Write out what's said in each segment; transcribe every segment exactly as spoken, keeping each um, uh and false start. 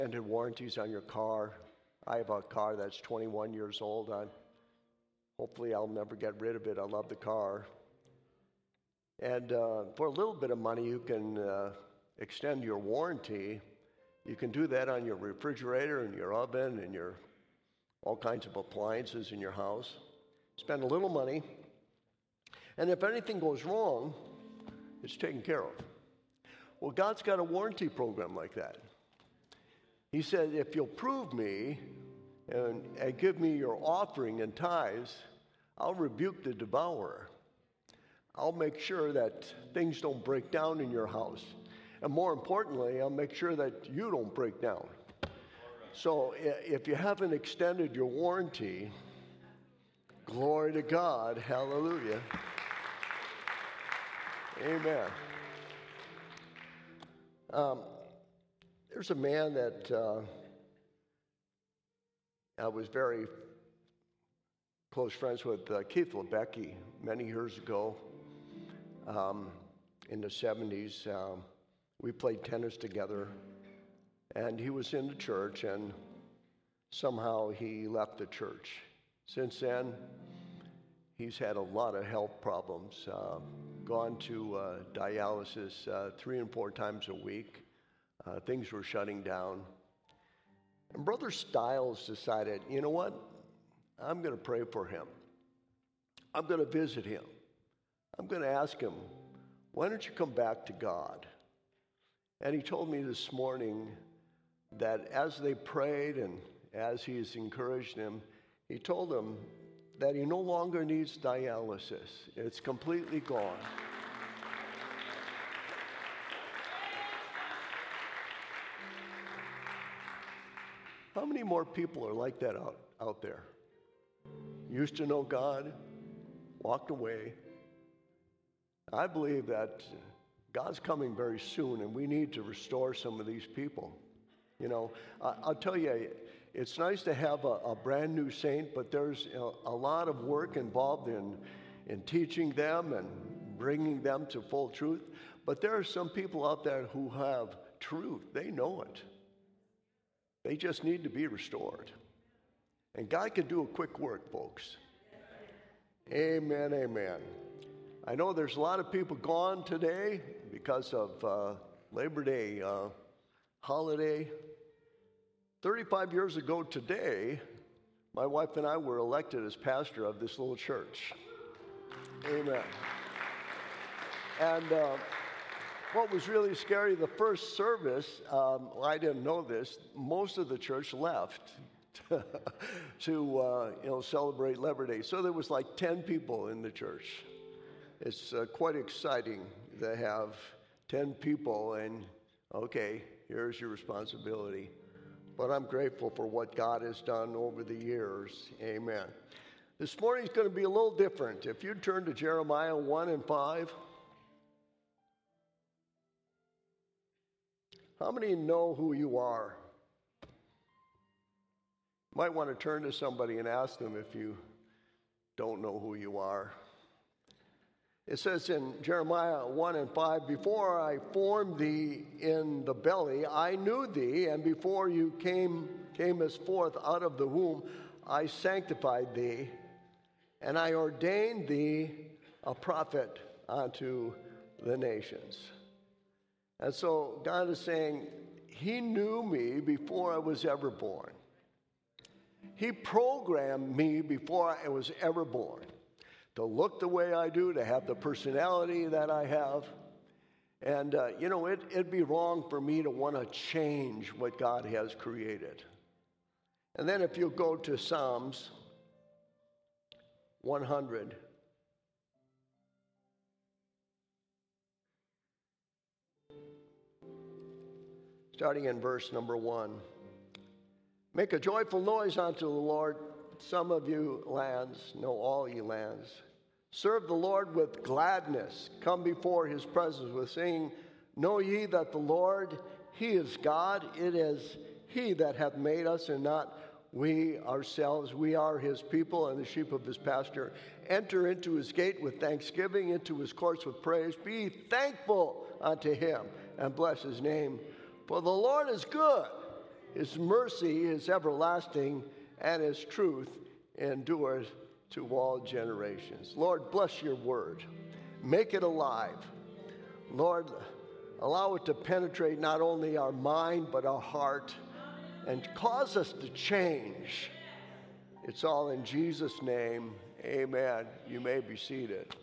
extended warranties on your car. I have a car that's twenty-one years old. I, hopefully I'll never get rid of it. I love the car. And uh, for a little bit of money, you can uh, extend your warranty. You can do that on your refrigerator and your oven and your all kinds of appliances in your house. Spend a little money, and if anything goes wrong, it's taken care of. Well, God's got a warranty program like that. He said, if you'll prove me and, and give me your offering and tithes, I'll rebuke the devourer. I'll make sure that things don't break down in your house. And more importantly, I'll make sure that you don't break down. So if you haven't extended your warranty, glory to God, hallelujah. Amen. Um, there's a man that uh, I was very close friends with, uh, Keith Lebecki, many years ago. Um, in the seventies, um, we played tennis together, and he was in the church, and somehow he left the church. Since then, he's had a lot of health problems, uh, gone to uh, dialysis uh, three and four times a week. Uh, things were shutting down. And Brother Stiles decided, you know what? I'm going to pray for him. I'm going to visit him. I'm going to ask him, why don't you come back to God? And he told me this morning that as they prayed and as he's encouraged him, he told them that he no longer needs dialysis. It's completely gone. How many more people are like that out, out there? Used to know God, walked away. I believe that God's coming very soon, and we need to restore some of these people. You know, I, I'll tell you, it's nice to have a, a brand new saint, but there's a, a lot of work involved in, in teaching them and bringing them to full truth. But there are some people out there who have truth. They know it. They just need to be restored. And God can do a quick work, folks. Amen, amen. I know there's a lot of people gone today because of uh, Labor Day uh, holiday. thirty-five years ago today, my wife and I were elected as pastor of this little church. Amen. And uh, what was really scary, the first service, um, well, I didn't know this, most of the church left to uh, you know, celebrate Labor Day. So there was like ten people in the church. It's uh, quite exciting to have ten people and, okay, here's your responsibility. But I'm grateful for what God has done over the years. Amen. This morning is going to be a little different. If you turn to Jeremiah one and five. How many know who you are? You might want to turn to somebody and ask them if you don't know who you are. It says in Jeremiah one and five, before I formed thee in the belly, I knew thee, and before you came camest forth out of the womb, I sanctified thee, and I ordained thee a prophet unto the nations. And so God is saying, he knew me before I was ever born. He programmed me before I was ever born to look the way I do, to have the personality that I have. And, uh, you know, it, it'd be wrong for me to want to change what God has created. And then if you go to Psalms one hundred, starting in verse number one. Make a joyful noise unto the Lord, some of you lands, no, all ye lands. Serve the Lord with gladness. Come before his presence with singing. Know ye that the Lord, he is God. It is he that hath made us, and not we ourselves. We are his people and the sheep of his pasture. Enter into his gate with thanksgiving, into his courts with praise. Be thankful unto him, and bless his name. For the Lord is good. His mercy is everlasting, and His truth endures to all generations. Lord, bless your word. Make it alive. Lord, allow it to penetrate not only our mind, but our heart, and cause us to change. It's all in Jesus' name. Amen. You may be seated.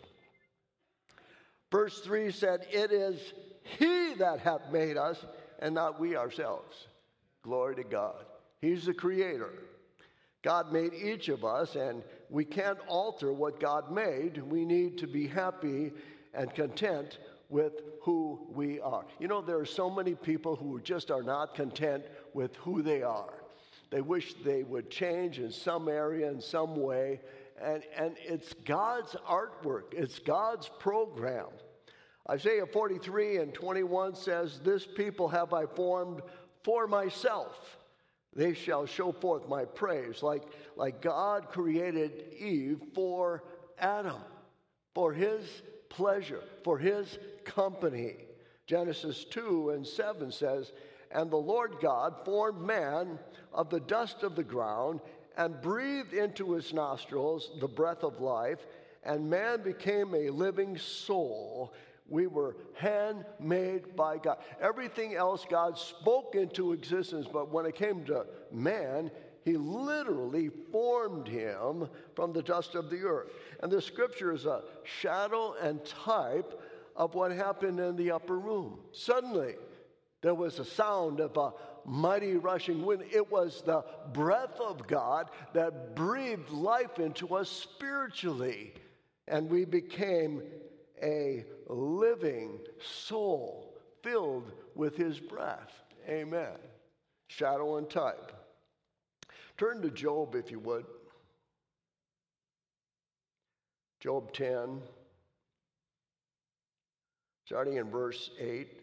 Verse three said, "It is He that hath made us, and not we ourselves." Glory to God. He's the creator. God made each of us, and we can't alter what God made. We need to be happy and content with who we are. You know, there are so many people who just are not content with who they are. They wish they would change in some area, in some way, and, and it's God's artwork. It's God's program. Isaiah forty-three and twenty-one says, "This people have I formed for myself. They shall show forth my praise." Like, like God created Eve for Adam, for his pleasure, for his company. Genesis two and seven says, "And the Lord God formed man of the dust of the ground and breathed into his nostrils the breath of life, and man became a living soul." We were handmade by God. Everything else God spoke into existence, but when it came to man, He literally formed him from the dust of the earth. And the scripture is a shadow and type of what happened in the upper room. Suddenly, there was a sound of a mighty rushing wind. It was the breath of God that breathed life into us spiritually, and we became a living soul filled with His breath. Amen. Shadow and type. Turn to Job, if you would. Job ten, starting in verse eight.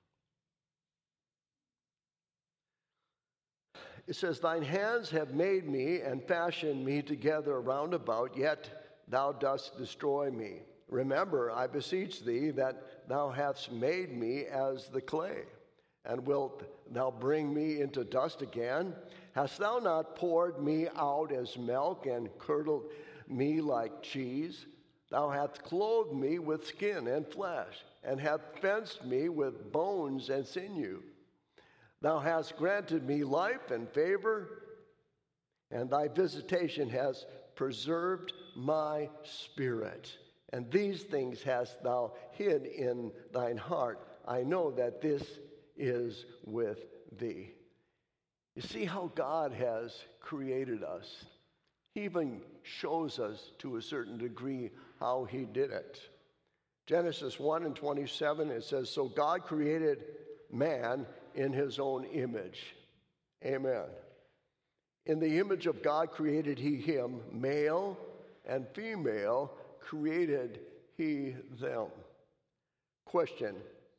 It says, "Thine hands have made me and fashioned me together round about, yet thou dost destroy me. Remember, I beseech thee, that thou hast made me as the clay, and wilt thou bring me into dust again? Hast thou not poured me out as milk, and curdled me like cheese? Thou hast clothed me with skin and flesh, and hast fenced me with bones and sinew. Thou hast granted me life and favor, and thy visitation has preserved my spirit. And these things hast thou hid in thine heart. I know that this is with thee." You see how God has created us. He even shows us to a certain degree how He did it. Genesis one and twenty-seven, it says, "So God created man in His own image." Amen. "In the image of God created He him, male and female created He them." Question: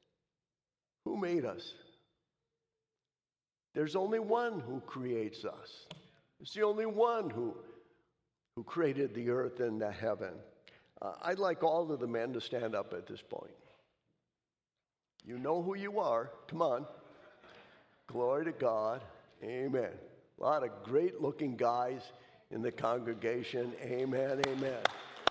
who made us? There's only one who creates us. It's the only one who, who created the earth and the heaven. Uh, I'd like all of the men to stand up at this point. You know who you are. Come on. Glory to God. Amen. A lot of great-looking guys in the congregation. Amen, amen.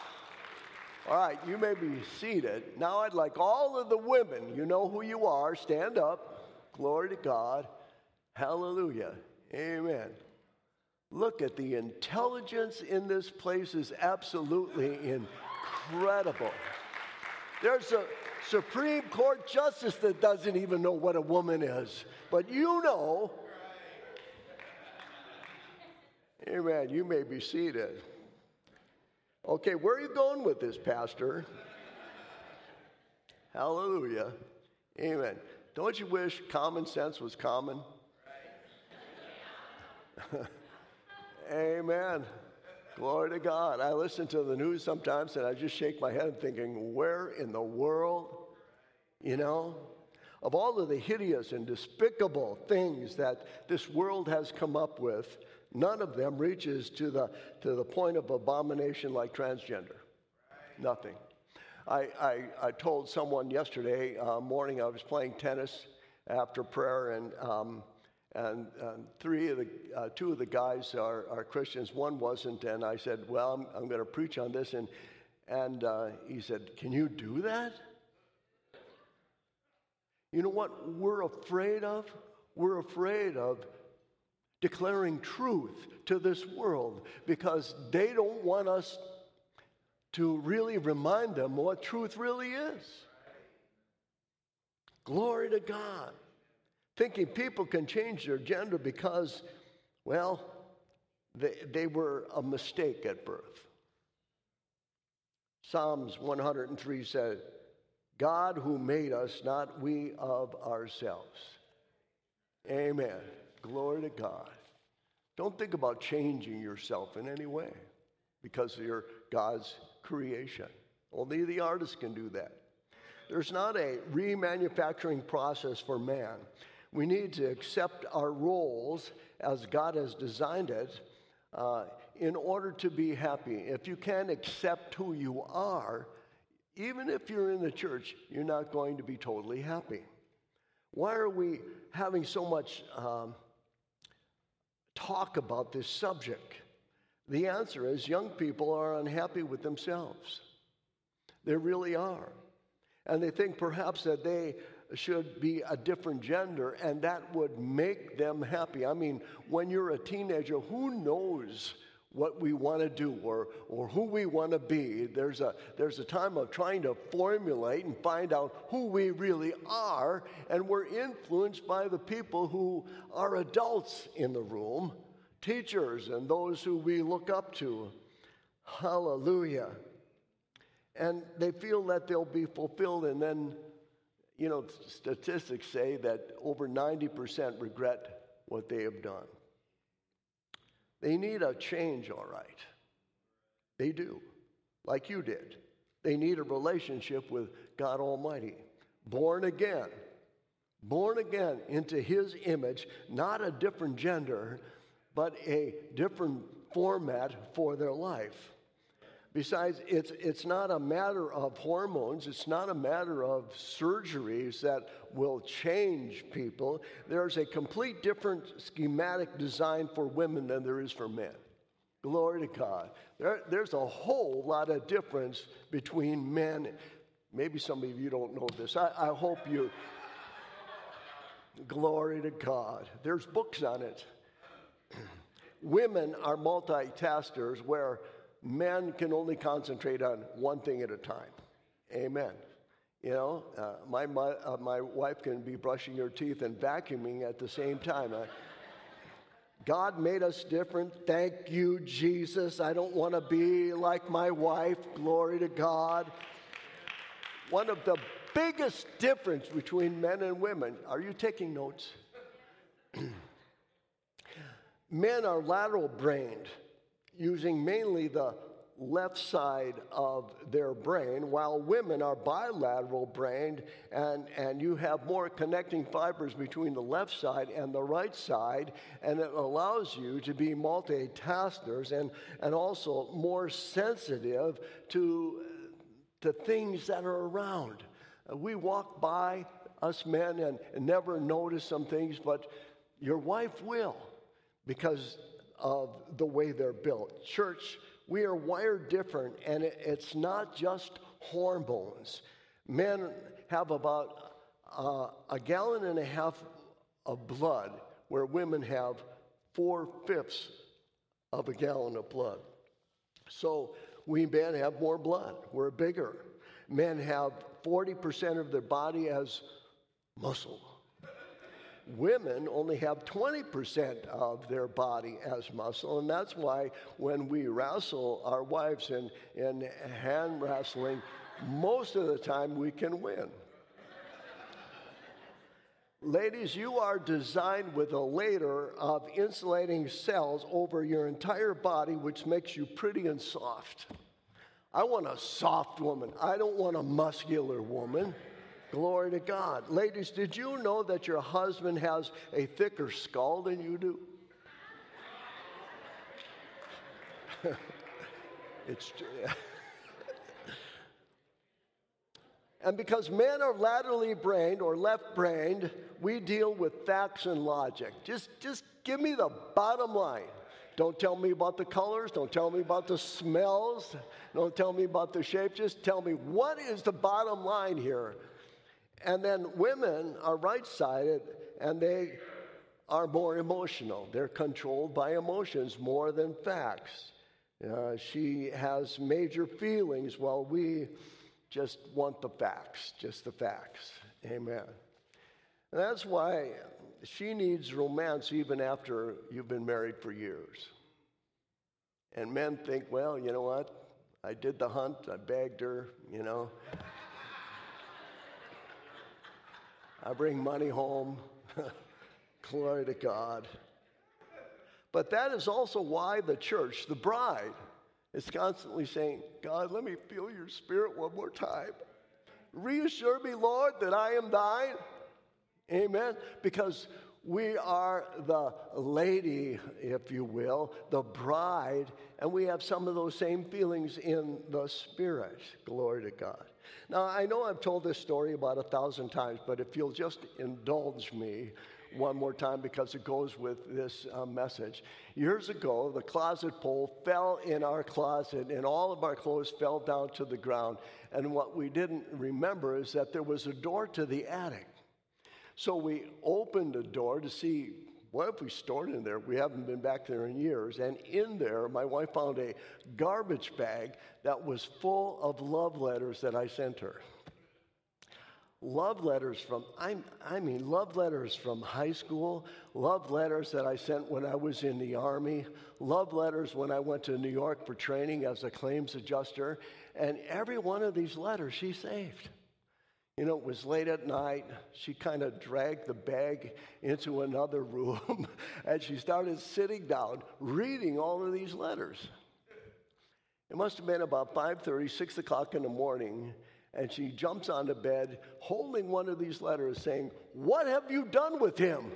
All right, you may be seated. Now I'd like all of the women, you know who you are, stand up. Glory to God. Hallelujah. Amen. Look at the intelligence in this place is absolutely incredible. There's a Supreme Court justice that doesn't even know what a woman is, but you know. Amen. You may be seated. Okay, where are you going with this, Pastor? Hallelujah. Amen. Don't you wish common sense was common? Amen. Glory to God. I listen to the news sometimes and I just shake my head thinking, where in the world, you know, of all of the hideous and despicable things that this world has come up with, none of them reaches to the to the point of abomination like transgender. Nothing. I, I, I told someone yesterday uh, morning I was playing tennis after prayer, and um, And um, three of the, uh, two of the guys are, are Christians. One wasn't, and I said, well, I'm, I'm going to preach on this. And, and uh, he said, can you do that? You know what we're afraid of? We're afraid of declaring truth to this world because they don't want us to really remind them what truth really is. Glory to God. Thinking people can change their gender because, well, they, they were a mistake at birth. Psalms one hundred three said, God who made us, not we of ourselves. Amen. Glory to God. Don't think about changing yourself in any way because you're God's creation. Only the artist can do that. There's not a remanufacturing process for man. We need to accept our roles as God has designed it uh, in order to be happy. If you can't accept who you are, even if you're in the church, you're not going to be totally happy. Why are we having so much um, talk about this subject? The answer is young people are unhappy with themselves. They really are. And they think perhaps that they should be a different gender and that would make them happy. I mean, when you're a teenager, who knows what we want to do or, or who we want to be? There's a, there's a time of trying to formulate and find out who we really are, and we're influenced by the people who are adults in the room, teachers and those who we look up to. Hallelujah. And they feel that they'll be fulfilled, and then, you know, statistics say that over ninety percent regret what they have done. They need a change, all right. They do, like you did. They need a relationship with God Almighty. Born again. Born again into His image, not a different gender, but a different format for their life. Besides, it's, it's not a matter of hormones. It's not a matter of surgeries that will change people. There's a complete different schematic design for women than there is for men. Glory to God. There, there's a whole lot of difference between men. Maybe some of you don't know this. I, I hope you. Glory to God. There's books on it. Women are multitaskers where men can only concentrate on one thing at a time. Amen. You know, uh, my my, uh, my wife can be brushing her teeth and vacuuming at the same time. Uh, God made us different. Thank you, Jesus. I don't want to be like my wife. Glory to God. One of the biggest difference between men and women. Are you taking notes? Men are lateral brained, using mainly the left side of their brain, while women are bilateral brained, and, and you have more connecting fibers between the left side and the right side, and it allows you to be multitaskers and, and also more sensitive to, to things that are around. Uh, we walk by, us men, and, and never notice some things, but your wife will, because of the way they're built. Church, we are wired different, and it, it's not just hormones. Men have about uh, a gallon and a half of blood, where women have four-fifths of a gallon of blood. So we men have more blood. We're bigger. Men have forty percent of their body as muscle. Women only have twenty percent of their body as muscle, and that's why when we wrestle our wives in, in hand wrestling, most of the time we can win. Ladies, you are designed with a layer of insulating cells over your entire body, which makes you pretty and soft. I want a soft woman. I don't want a muscular woman. Glory to God. Ladies, did you know that your husband has a thicker skull than you do? It's And because men are laterally brained or left brained, we deal with facts and logic. Just, just give me the bottom line. Don't tell me about the colors. Don't tell me about the smells. Don't tell me about the shape. Just tell me, what is the bottom line here? And then women are right-sided, and they are more emotional. They're controlled by emotions more than facts. Uh, she has major feelings while we just want the facts, just the facts. Amen. And that's why she needs romance even after you've been married for years. And men think, well, you know what? I did the hunt. I bagged her, you know. I bring money home. Glory to God. But that is also why the church, the bride, is constantly saying, God, let me feel your spirit one more time. Reassure me, Lord, that I am thine. Amen. Because we are the lady, if you will, the bride, and we have some of those same feelings in the spirit. Glory to God. Now, I know I've told this story about a thousand times, but if you'll just indulge me one more time because it goes with this uh, message. Years ago, the closet pole fell in our closet and all of our clothes fell down to the ground. And what we didn't remember is that there was a door to the attic. So we opened the door to see what if we stored in there. We haven't been back there in years. And in there, my wife found a garbage bag that was full of love letters that I sent her. Love letters from, I, I mean, love letters from high school, love letters that I sent when I was in the Army, love letters when I went to New York for training as a claims adjuster, and every one of these letters she saved. You know, it was late at night. She kind of dragged the bag into another room, and she started sitting down, reading all of these letters. It must have been about five thirty, six o'clock in the morning, and she jumps on the bed holding one of these letters saying, "What have you done with him?"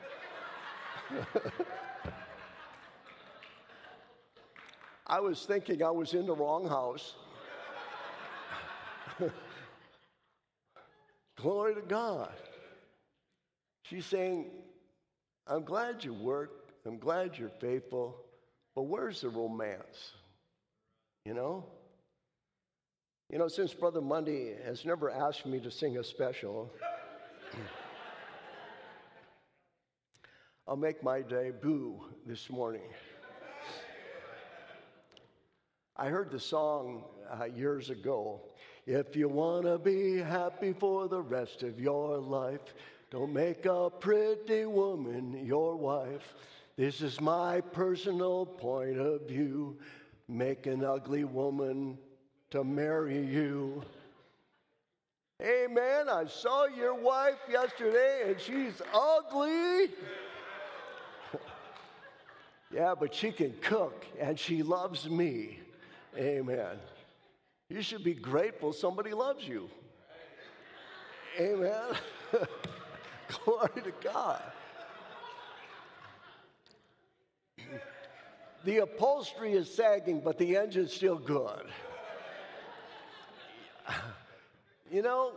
I was thinking I was in the wrong house. Glory to God. She's saying, I'm glad you work. I'm glad you're faithful. But where's the romance? You know? You know, since Brother Mundy has never asked me to sing a special, I'll make my debut this morning. I heard the song uh, years ago. If you want to be happy for the rest of your life, don't make a pretty woman your wife. This is my personal point of view. Make an ugly woman to marry you. Amen. I saw your wife yesterday and she's ugly. Yeah, but she can cook and she loves me. Amen. You should be grateful somebody loves you. Amen. Glory to God. The upholstery is sagging, but the engine's still good. You know,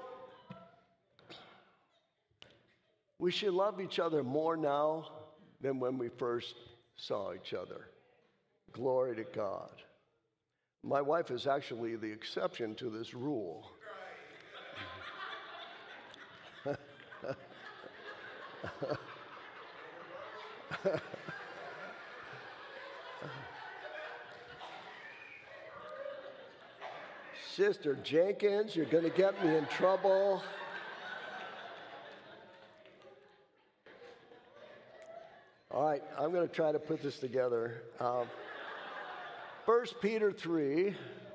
we should love each other more now than when we first saw each other. Glory to God. My wife is actually the exception to this rule. Sister Jenkins, you're going to get me in trouble. All right, I'm going to try to put this together. Um, First Peter three.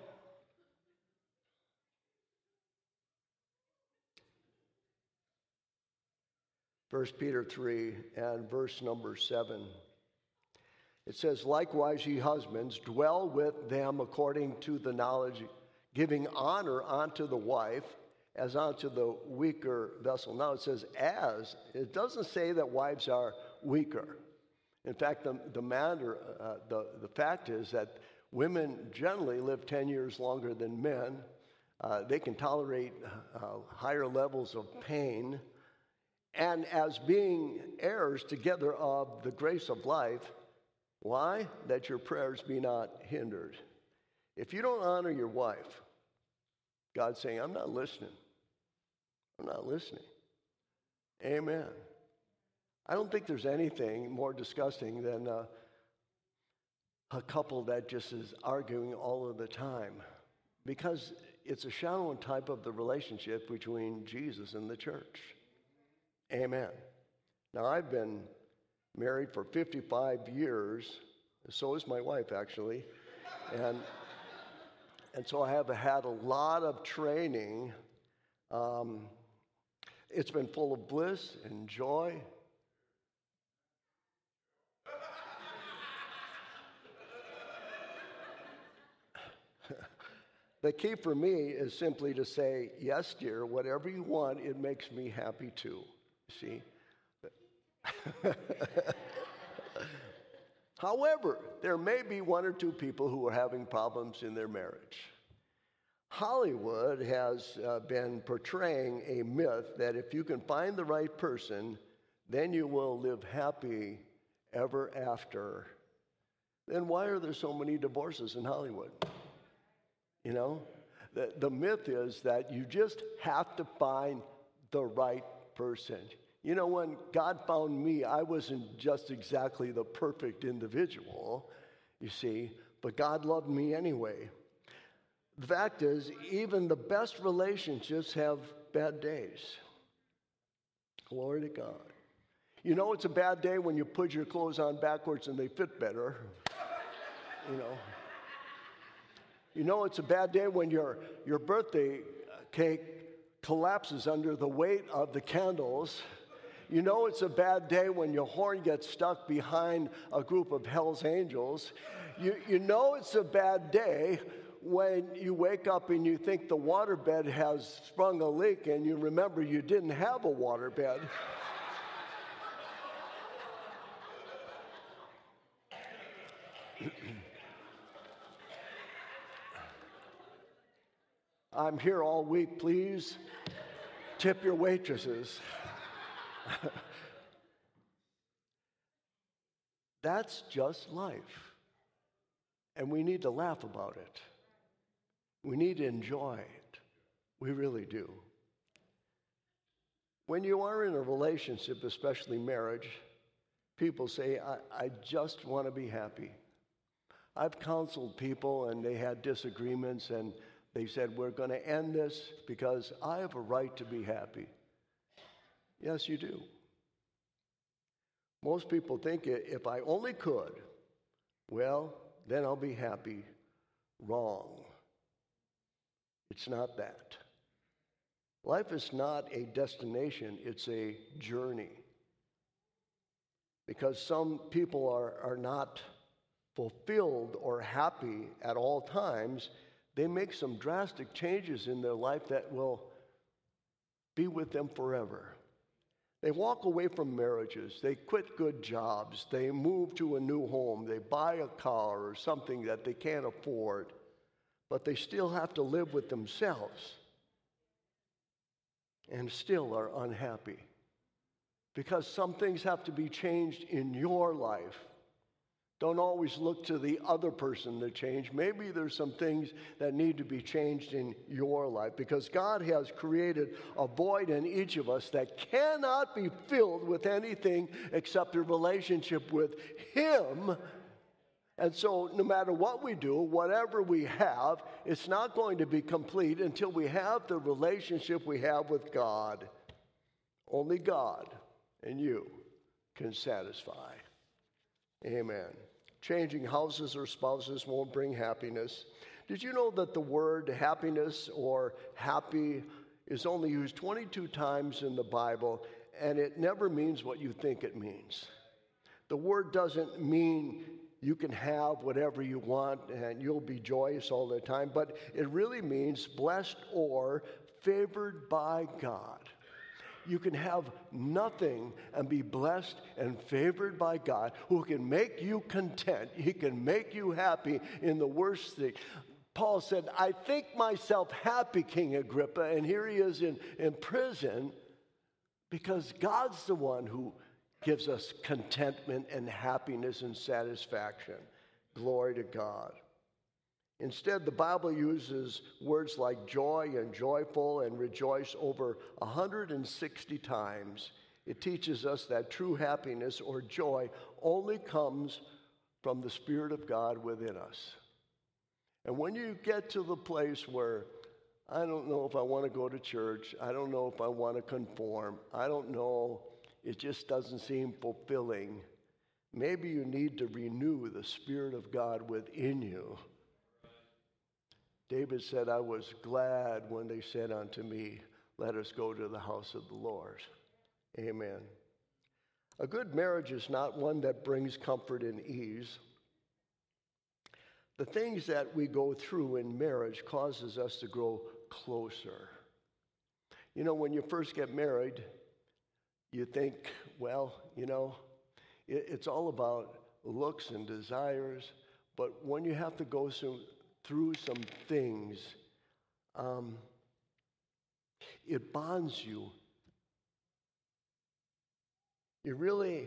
First Peter three and verse number seven. It says, likewise, ye husbands, dwell with them according to the knowledge, giving honor unto the wife as unto the weaker vessel. Now it says as. It doesn't say that wives are weaker. In fact, the, the matter, uh, the, the fact is that women generally live ten years longer than men. Uh, they can tolerate uh, higher levels of pain. And as being heirs together of the grace of life, why? That your prayers be not hindered. If you don't honor your wife, God's saying, I'm not listening. I'm not listening. Amen. I don't think there's anything more disgusting than uh, a couple that just is arguing all of the time, because it's a shallow type of the relationship between Jesus and the church. Amen. Now, I've been married for fifty-five years. So is my wife, actually. And, and so I have had a lot of training. Um, it's been full of bliss and joy. The key for me is simply to say, yes, dear, whatever you want, it makes me happy too. See? However, there may be one or two people who are having problems in their marriage. Hollywood has uh, been portraying a myth that if you can find the right person, then you will live happy ever after. Then why are there so many divorces in Hollywood? You know, the, the myth is that you just have to find the right person. You know, when God found me, I wasn't just exactly the perfect individual, you see, but God loved me anyway. The fact is, even the best relationships have bad days. Glory to God. You know, it's a bad day when you put your clothes on backwards and they fit better. You know. You know, it's a bad day when your, your birthday cake collapses under the weight of the candles. You know, it's a bad day when your horn gets stuck behind a group of Hell's Angels. You, you know it's a bad day when you wake up and you think the waterbed has sprung a leak and you remember you didn't have a waterbed. I'm here all week, please tip your waitresses. That's just life. And we need to laugh about it. We need to enjoy it. We really do. When you are in a relationship, especially marriage, people say, I, I just want to be happy. I've counseled people and they had disagreements and they said, we're going to end this because I have a right to be happy. Yes, you do. Most people think if I only could, well, then I'll be happy. Wrong. It's not that. Life is not a destination, it's a journey. Because some people are, are not fulfilled or happy at all times, they make some drastic changes in their life that will be with them forever. They walk away from marriages, they quit good jobs, they move to a new home, they buy a car or something that they can't afford, but they still have to live with themselves and still are unhappy. Because some things have to be changed in your life. Don't always look to the other person to change. Maybe there's some things that need to be changed in your life because God has created a void in each of us that cannot be filled with anything except a relationship with Him. And so no matter what we do, whatever we have, it's not going to be complete until we have the relationship we have with God. Only God and you can satisfy. Amen. Changing houses or spouses won't bring happiness. Did you know that the word happiness or happy is only used twenty-two times in the Bible, and it never means what you think it means? The word doesn't mean you can have whatever you want and you'll be joyous all the time, but it really means blessed or favored by God. You can have nothing and be blessed and favored by God, who can make you content. He can make you happy in the worst thing. Paul said, I think myself happy, King Agrippa, and here he is in, in prison because God's the one who gives us contentment and happiness and satisfaction. Glory to God. Instead, the Bible uses words like joy and joyful and rejoice over one hundred sixty times. It teaches us that true happiness or joy only comes from the Spirit of God within us. And when you get to the place where I don't know if I want to go to church, I don't know if I want to conform, I don't know, it just doesn't seem fulfilling, maybe you need to renew the Spirit of God within you. David said, I was glad when they said unto me, let us go to the house of the Lord. Amen. A good marriage is not one that brings comfort and ease. The things that we go through in marriage causes us to grow closer. You know, when you first get married, you think, well, you know, it, it's all about looks and desires. But when you have to go some, through some things, um, it bonds you. You really,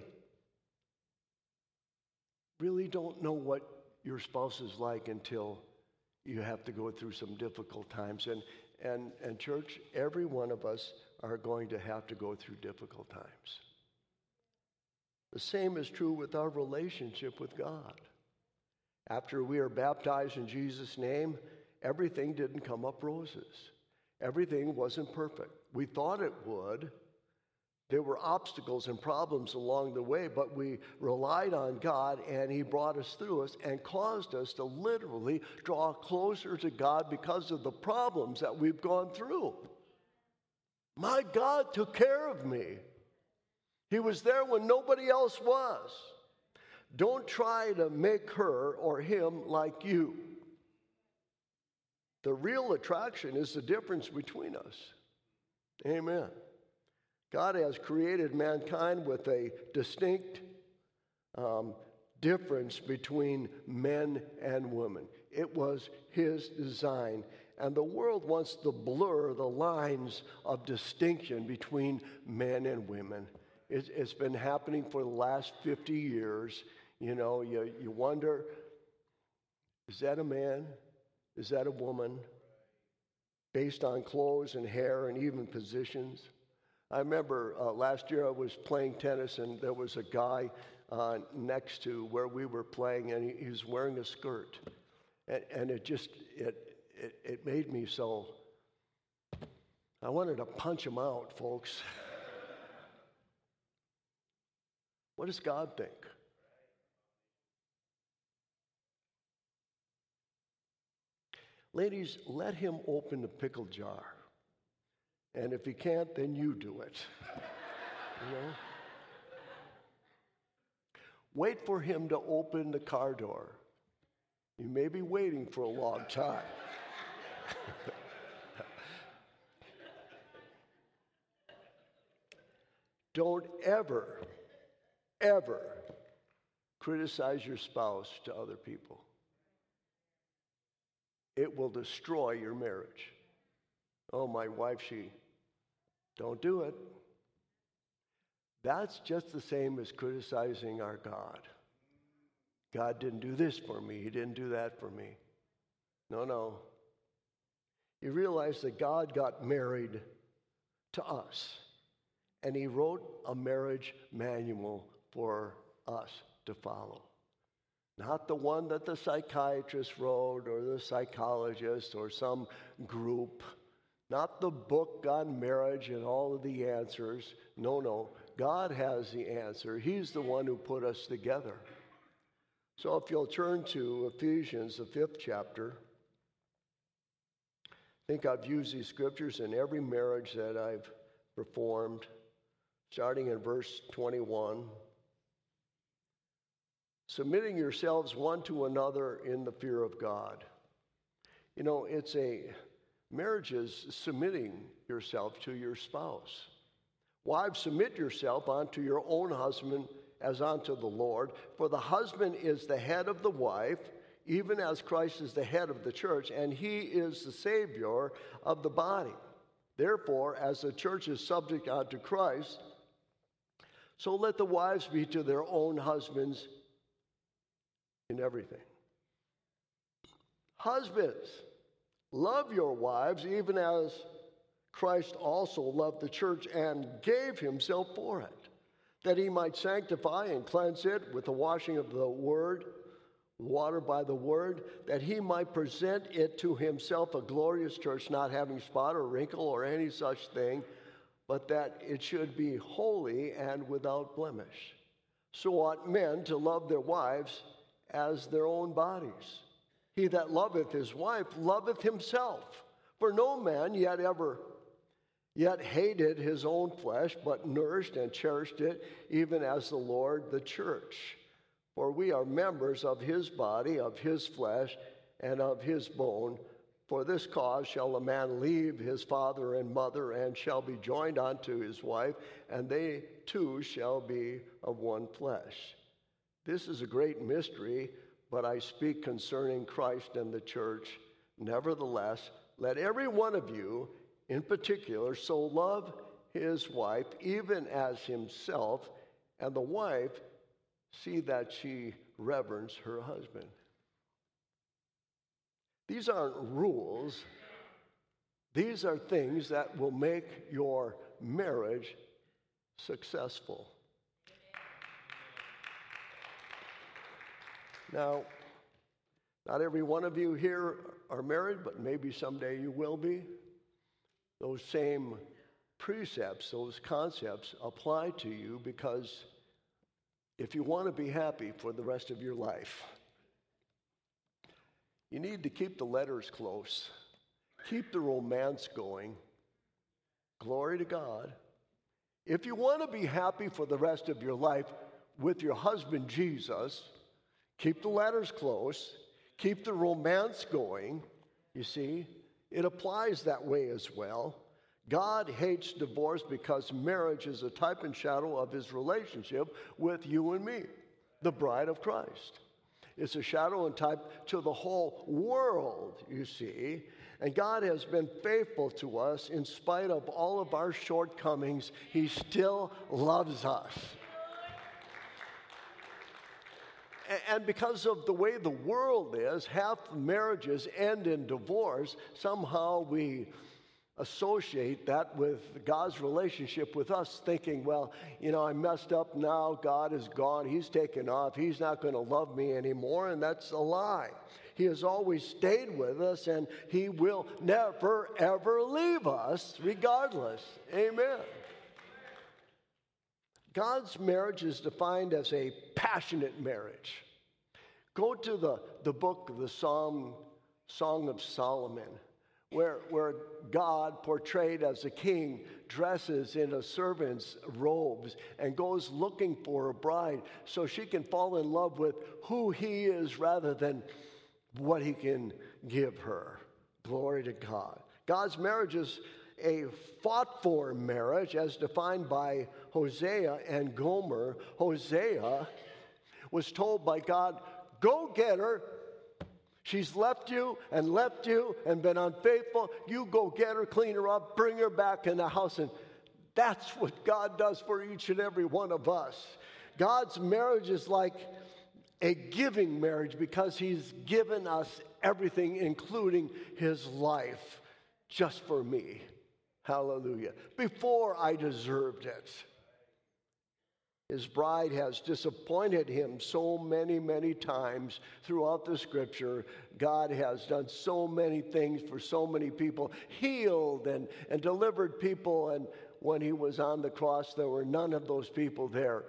really don't know what your spouse is like until you have to go through some difficult times. And, and, and church, every one of us are going to have to go through difficult times. The same is true with our relationship with God. After we are baptized in Jesus' name, everything didn't come up roses. Everything wasn't perfect. We thought it would. There were obstacles and problems along the way, but we relied on God, and He brought us through us and caused us to literally draw closer to God because of the problems that we've gone through. My God took care of me. He was there when nobody else was. Don't try to make her or him like you. The real attraction is the difference between us. Amen. God has created mankind with a distinct um, difference between men and women. It was His design. And the world wants to blur the lines of distinction between men and women. It's, it's been happening for the last fifty years. You know, you, you wonder, is that a man? Is that a woman? Based on clothes and hair and even positions. I remember uh, last year I was playing tennis, and there was a guy uh, next to where we were playing, and he, he was wearing a skirt. And, and it just, it, it, it made me so, I wanted to punch him out, folks. What does God think? Ladies, let Him open the pickle jar. And if He can't, then you do it. You know? Wait for Him to open the car door. You may be waiting for a long time. Don't ever, ever criticize your spouse to other people. It will destroy your marriage. Oh, my wife, she, don't do it. That's just the same as criticizing our God. God didn't do this for me. He didn't do that for me. No, no. You realize that God got married to us, and He wrote a marriage manual for us to follow. Not the one that the psychiatrist wrote or the psychologist or some group. Not the book on marriage and all of the answers. No, no. God has the answer. He's the one who put us together. So if you'll turn to Ephesians, the fifth chapter. I think I've used these scriptures in every marriage that I've performed, starting in verse twenty-one. Submitting yourselves one to another in the fear of God. You know, it's a, marriage is submitting yourself to your spouse. Wives, submit yourself unto your own husband as unto the Lord. For the husband is the head of the wife, even as Christ is the head of the church, and he is the Savior of the body. Therefore, as the church is subject unto Christ, so let the wives be to their own husbands in everything. Husbands, love your wives, even as Christ also loved the church and gave himself for it, that he might sanctify and cleanse it with the washing of the word, water by the word, that he might present it to himself a glorious church, not having spot or wrinkle or any such thing, but that it should be holy and without blemish. So ought men to love their wives as their own bodies. He that loveth his wife loveth himself. For no man yet ever yet hated his own flesh, but nourished and cherished it, even as the Lord the church. For we are members of his body, of his flesh, and of his bone. For this cause shall a man leave his father and mother, and shall be joined unto his wife, and they two shall be of one flesh. This is a great mystery, but I speak concerning Christ and the church. Nevertheless, let every one of you in particular so love his wife, even as himself, and the wife see that she reverence her husband. These aren't rules. These are things that will make your marriage successful. Now, not every one of you here are married, but maybe someday you will be. Those same precepts, those concepts apply to you, because if you want to be happy for the rest of your life, you need to keep the letters close. Keep the romance going. Glory to God. If you want to be happy for the rest of your life with your husband Jesus, keep the letters close. Keep the romance going. You see, it applies that way as well. God hates divorce because marriage is a type and shadow of his relationship with you and me, the bride of Christ. It's a shadow and type to the whole world, you see. And God has been faithful to us in spite of all of our shortcomings. He still loves us. And because of the way the world is, half marriages end in divorce. Somehow we associate that with God's relationship with us, thinking, well, you know, I messed up now. God is gone. He's taken off. He's not going to love me anymore. And that's a lie. He has always stayed with us, and he will never, ever leave us, regardless. Amen. God's marriage is defined as a passionate marriage. Go to the, the book of the Psalm, Song of Solomon, where, where God, portrayed as a king, dresses in a servant's robes and goes looking for a bride so she can fall in love with who he is rather than what he can give her. Glory to God. God's marriage is a fought-for marriage as defined by Hosea and Gomer. Hosea was told by God, go get her. She's left you and left you and been unfaithful. You go get her, clean her up, bring her back in the house. And that's what God does for each and every one of us. God's marriage is like a giving marriage because he's given us everything, including his life, just for me. Hallelujah. Before I deserved it. His bride has disappointed him so many, many times throughout the scripture. God has done so many things for so many people, healed and, and delivered people. And when he was on the cross, there were none of those people there.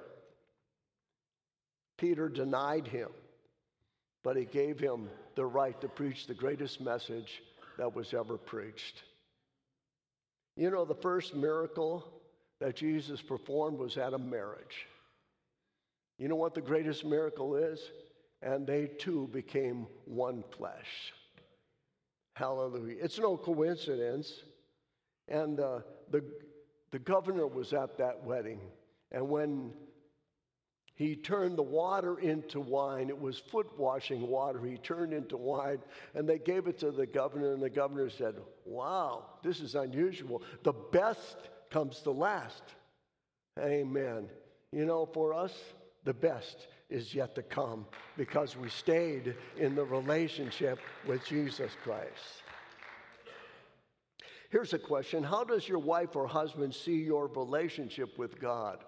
Peter denied him, but he gave him the right to preach the greatest message that was ever preached. You know, the first miracle that Jesus performed was at a marriage. You know what the greatest miracle is? And they two became one flesh. Hallelujah. It's no coincidence. And uh, the, the governor was at that wedding. And when He turned the water into wine. It was foot washing water. He turned into wine, and they gave it to the governor, and the governor said, wow, this is unusual. The best comes to last. Amen. You know, for us, the best is yet to come because we stayed in the relationship with Jesus Christ. Here's a question. How does your wife or husband see your relationship with God?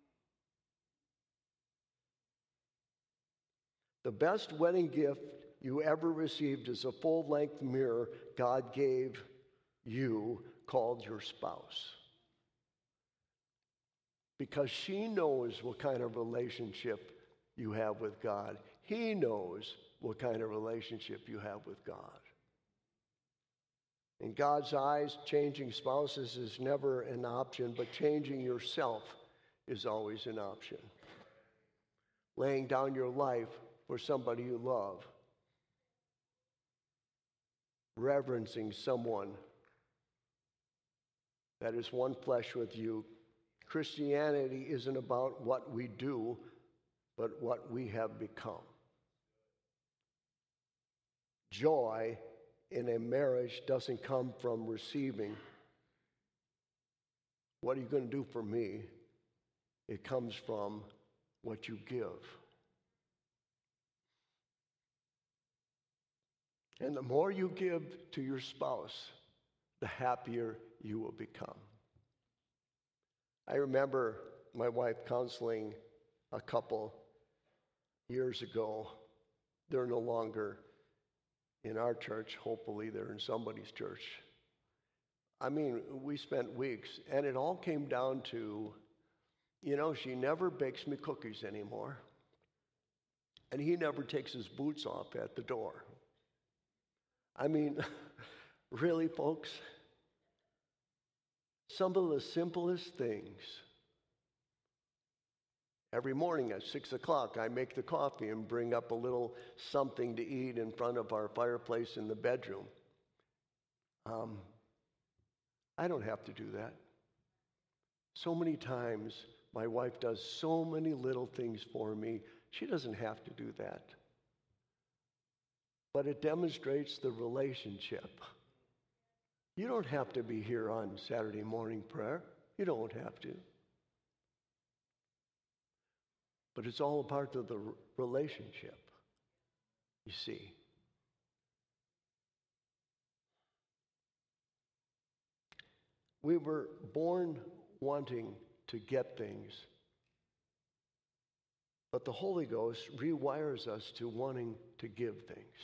The best wedding gift you ever received is a full-length mirror God gave you called your spouse. Because she knows what kind of relationship you have with God. He knows what kind of relationship you have with God. In God's eyes, changing spouses is never an option, but changing yourself is always an option. Laying down your life for somebody you love. Reverencing someone that is one flesh with you. Christianity isn't about what we do, but what we have become. Joy in a marriage doesn't come from receiving. What are you going to do for me? It comes from what you give. And the more you give to your spouse, the happier you will become. I remember my wife counseling a couple years ago. They're no longer in our church. Hopefully they're in somebody's church. I mean, we spent weeks, and it all came down to, you know, she never bakes me cookies anymore, and he never takes his boots off at the door. I mean, really, folks? Some of the simplest things. Every morning at six o'clock, I make the coffee and bring up a little something to eat in front of our fireplace in the bedroom. Um, I don't have to do that. So many times, my wife does so many little things for me. She doesn't have to do that. But it demonstrates the relationship. You don't have to be here on Saturday morning prayer. You don't have to. But it's all a part of the relationship, you see. We were born wanting to get things, but the Holy Ghost rewires us to wanting to give things.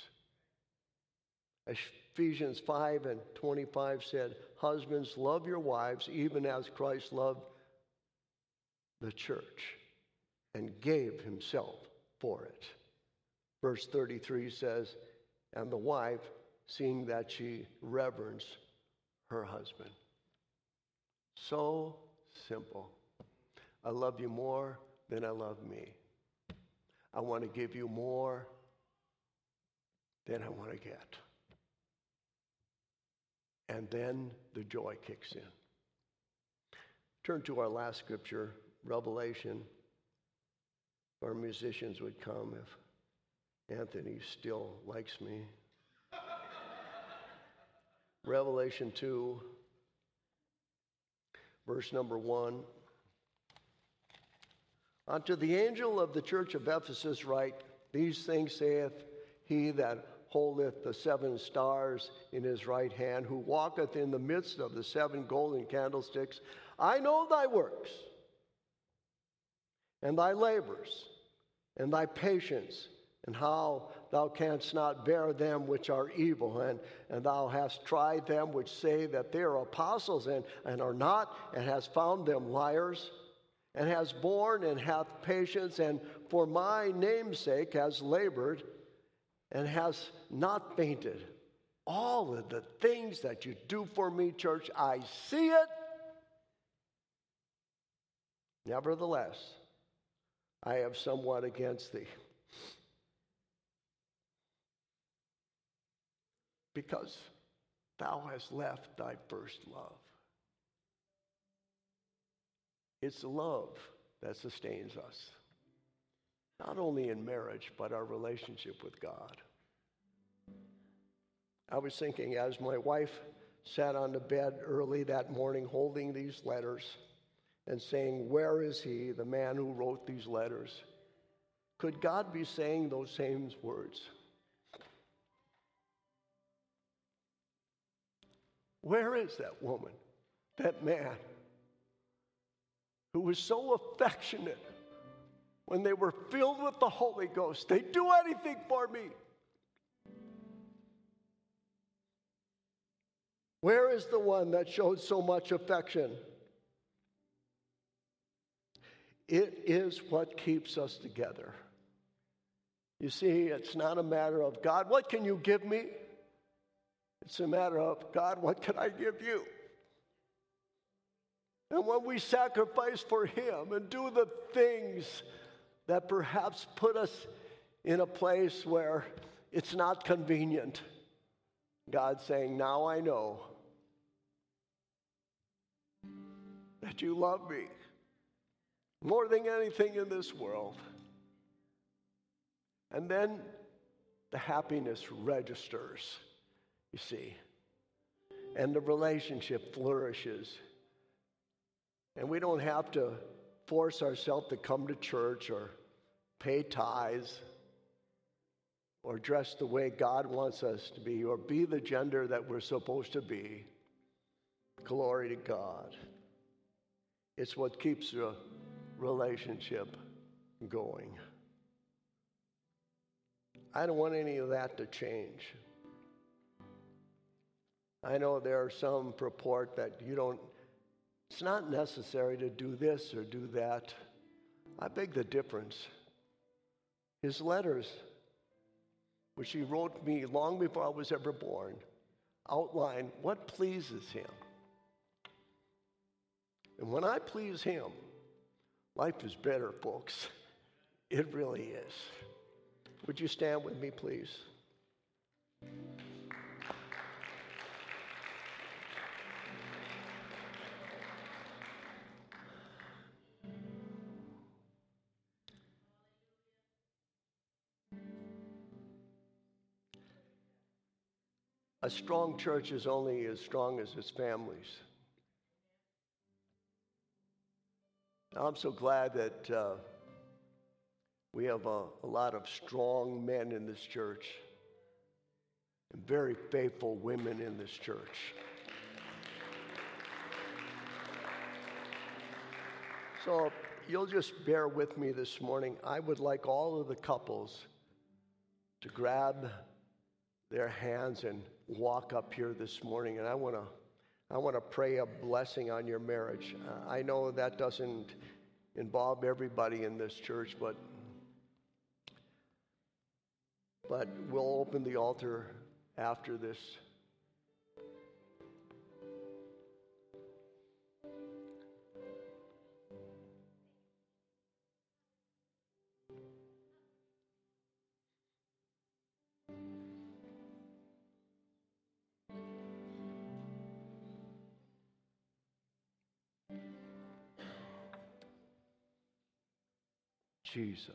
Ephesians five and twenty-five said, husbands, love your wives even as Christ loved the church and gave himself for it. Verse thirty-three says, and the wife, seeing that she reverenced her husband. So simple. I love you more than I love me. I want to give you more than I want to get. And then the joy kicks in. Turn to our last scripture, Revelation. Our musicians would come if Anthony still likes me. Revelation two, verse number one. Unto the angel of the church of Ephesus write, these things saith he that holdeth the seven stars in his right hand, who walketh in the midst of the seven golden candlesticks. I know thy works, and thy labors, and thy patience, and how thou canst not bear them which are evil, and, and thou hast tried them which say that they are apostles, and, and are not, and hast found them liars, and has borne and hath patience, and for my name's sake has labored, and has not fainted. All of the things that you do for me, church, I see it. Nevertheless, I have somewhat against thee, because thou hast left thy first love. It's love that sustains us. not only in marriage, but our relationship with God. I was thinking as my wife sat on the bed early that morning holding these letters and saying, "Where is he, the man who wrote these letters?" Could God be saying those same words? Where is that woman, that man, who was so affectionate when they were filled with the Holy Ghost? They'd do anything for me. Where is the one that showed so much affection? It is what keeps us together. You see, it's not a matter of, God, what can you give me? It's a matter of, God, what can I give you? And when we sacrifice for him and do the things that perhaps put us in a place where it's not convenient, God's saying, now I know that you love me more than anything in this world. And then the happiness registers, you see, and the relationship flourishes. And we don't have to force ourselves to come to church or pay tithes or dress the way God wants us to be or be the gender that we're supposed to be. Glory to God. It's what keeps the relationship going. I don't want any of that to change. I know there are some purport that you don't, it's not necessary to do this or do that. I beg the difference. His letters, which he wrote me long before I was ever born, outline what pleases him. And when I please him, life is better, folks. It really is. Would you stand with me, please? A strong church is only as strong as its families. I'm so glad that uh, we have a, a lot of strong men in this church and very faithful women in this church. So if you'll just bear with me this morning. I would like all of the couples to grab their hands and walk up here this morning, and I want to I want to pray a blessing on your marriage. Uh, I know that doesn't involve everybody in this church, but but we'll open the altar after this. Jesus.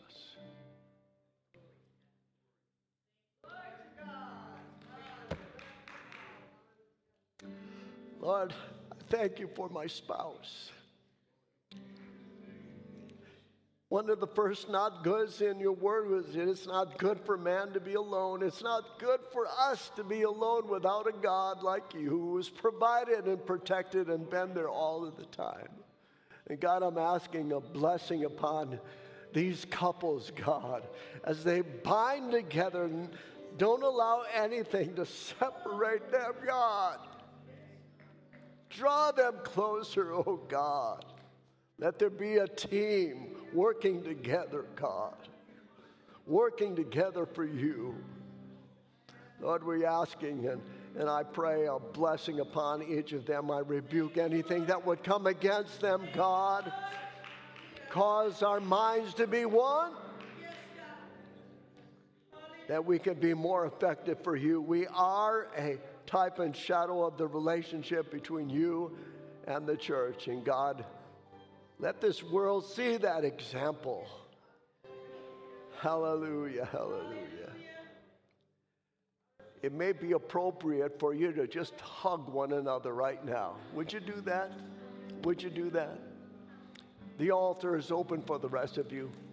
Lord, I thank you for my spouse. One of the first not goods in your word was it's not good for man to be alone. It's not good for us to be alone without a God like you who has provided and protected and been there all of the time. And God, I'm asking a blessing upon these couples, God, as they bind together and don't allow anything to separate them, God. Draw them closer, oh God. Let there be a team working together, God. Working together for you. Lord, we're asking, and, and I pray a blessing upon each of them. I rebuke anything that would come against them, God. Cause our minds to be one, that we can be more effective for you. We are a type and shadow of the relationship between you and the church. And God, let this world see that example. Hallelujah, hallelujah. It may be appropriate for you to just hug one another right now. Would you do that? Would you do that? The altar is open for the rest of you.